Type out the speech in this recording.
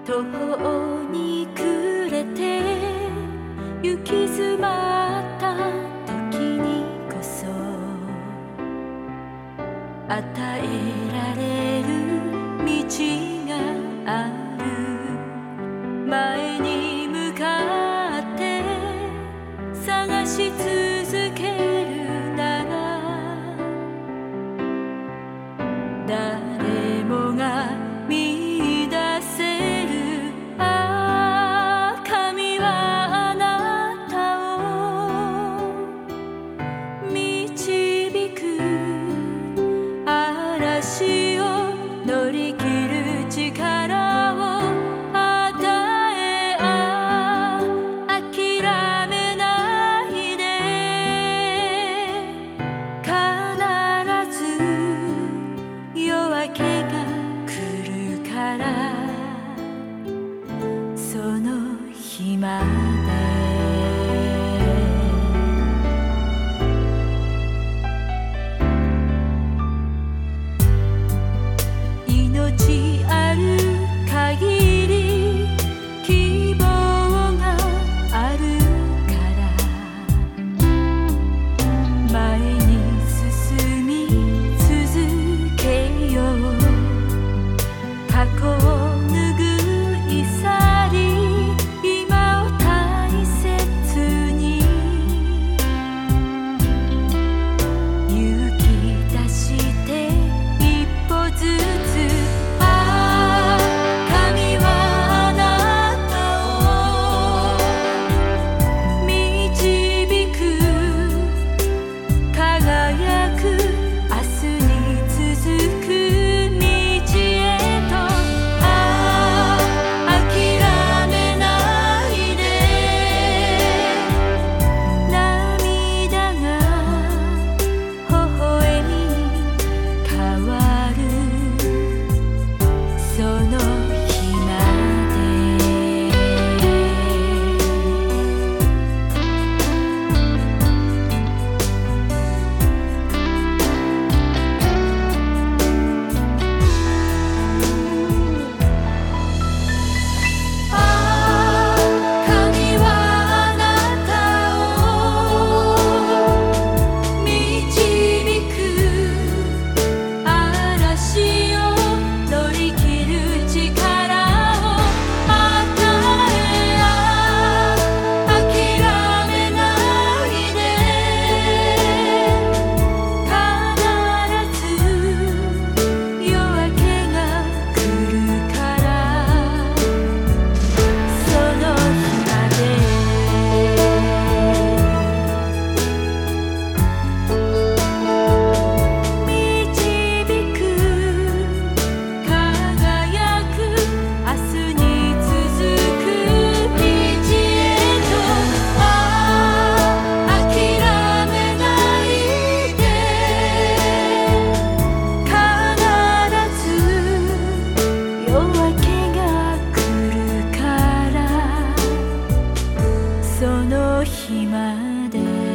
途方に暮れて行き詰まった時にこそ与えられる道がある。前に向かって探し続けるなら誰もが見出せる。ああ、神はあなたを導く。嵐を乗り切る力を与え、諦めないで。必ず夜明けが来るから、その日まで命ある限り希望があるから、前に進み続けよう。過去を拭い去り今を大切に勇気出して一歩ずつ。ああ、神はあなたを導く。輝く明日に続く道へと。ああ、諦めないで。涙が微笑みに変わる、その日まで。ああ、神はあなたを導く。嵐を乗り切る力を与え、諦めないで。必ず夜明けが来るから、その日まで。導く、輝く明日に続く道へと。ああ、諦めないで。必ず夜明けが来るから、その日まで。